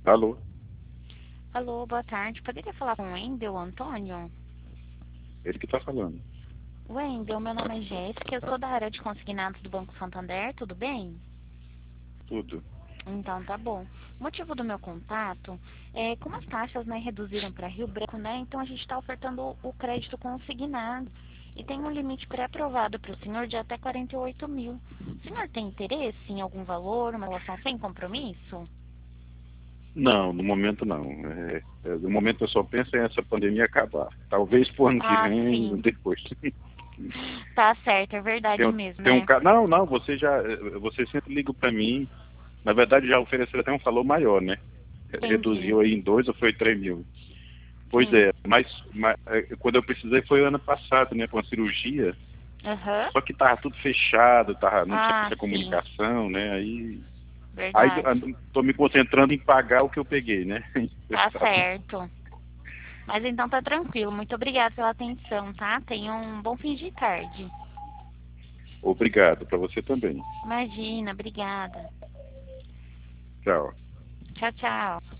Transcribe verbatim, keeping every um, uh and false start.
Alô? Alô, boa tarde. Poderia falar com o Wendel Antônio? Ele que tá falando. Wendel, meu nome é Jéssica, eu sou da área de consignados do Banco Santander, tudo bem? Tudo. Então tá bom. O motivo do meu contato é como as taxas, né, reduziram para Rio Branco, né? Então a gente está ofertando o crédito consignado e tem um limite pré-aprovado para o senhor de até quarenta e oito mil. O senhor tem interesse em algum valor, uma relação sem compromisso? Não, no momento não. É, é, no momento eu só penso em essa pandemia acabar. Talvez pro ano que Ah, vem, sim. depois. Tá certo, é Tem, verdade um- mesmo, tem um né? cara. Não, não, você já. Você sempre liga para mim. Na verdade, já ofereceu até um valor maior, né? Entendi. Reduziu aí em dois ou foi três mil. Pois Sim. é, mas, mas é, quando eu precisei foi ano passado, né? Com a cirurgia. Aham. Só que tava tudo fechado, tava, não tinha Ah, muita sim. comunicação, né? Aí Aí Verdade. estou me concentrando em pagar o que eu peguei, né? Tá certo. Mas então tá tranquilo. Muito obrigada pela atenção, tá? Tenha um bom fim de tarde. Obrigado, para você também. Imagina, obrigada. Tchau. Tchau, tchau.